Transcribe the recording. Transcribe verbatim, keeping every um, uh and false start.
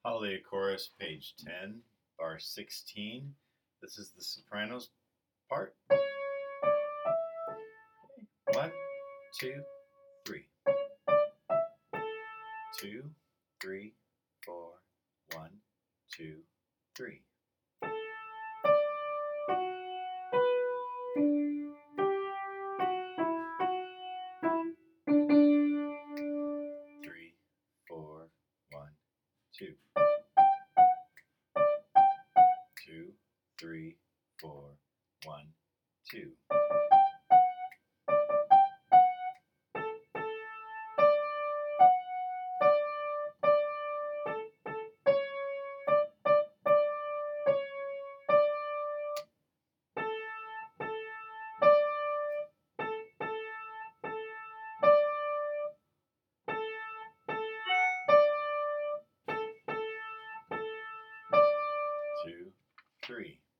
Holiday Chorus, page ten, bar sixteen. This is the sopranos part. One, two, three. Two, three, four. One, two, three. Three, four, one, two. Two, three, four, one, two. Two, three.